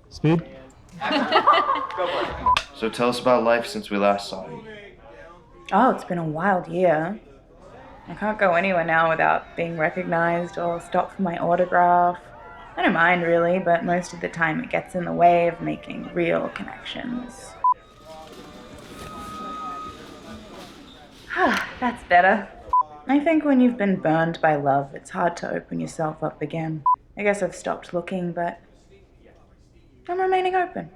Speed? So tell us about life since we last saw you. Oh, it's been a wild year. I can't go anywhere now without being recognized or stopped for my autograph. I don't mind really, but most of the time it gets in the way of making real connections. That's better. I think when you've been burned by love, it's hard to open yourself up again. I guess I've stopped looking, but I'm remaining open.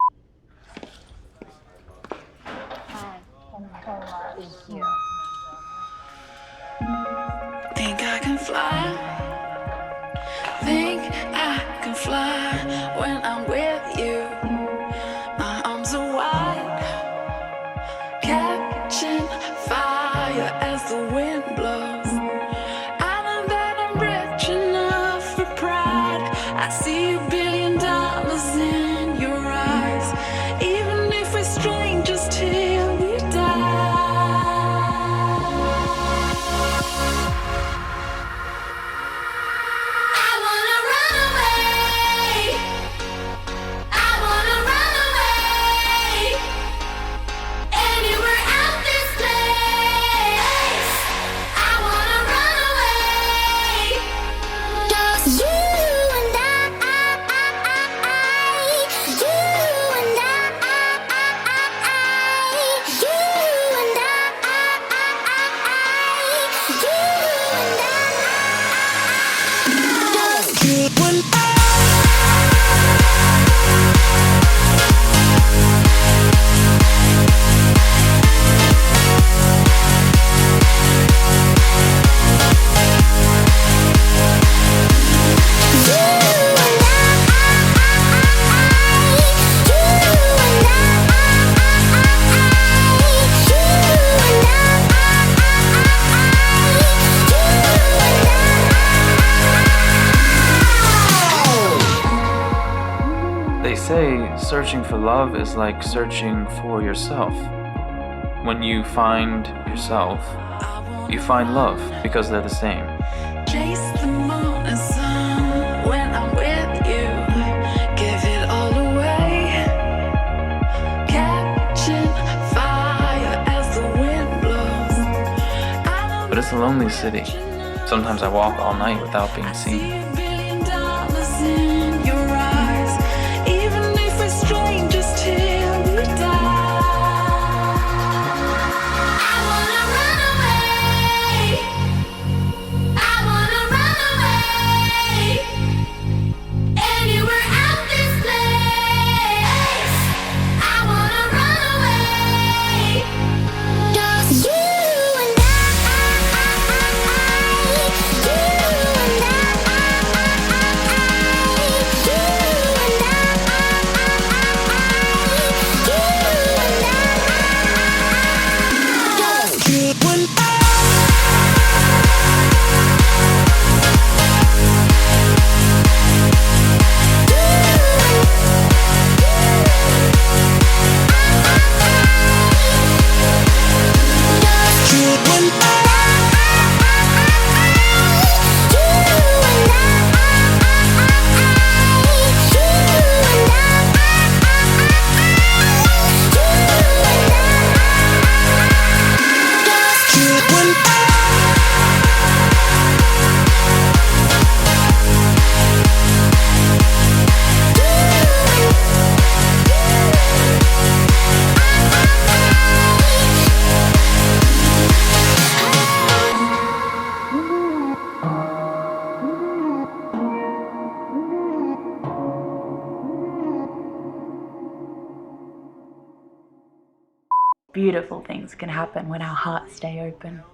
Think I can fly. Think I can fly when I'm with you. My arms are wide, catching fire as the wind blows. I know that I'm rich enough for pride. I see $1 billion in your eyes, even if we're strangers till we die. They say searching for love is like searching for yourself. When you find yourself, you find love because they're the same. Chase the moon and sun when I'm with you. Give it all away. Catching fire as the wind blows. But it's a lonely city. Sometimes I walk all night without being seen. Beautiful things can happen when our hearts stay open.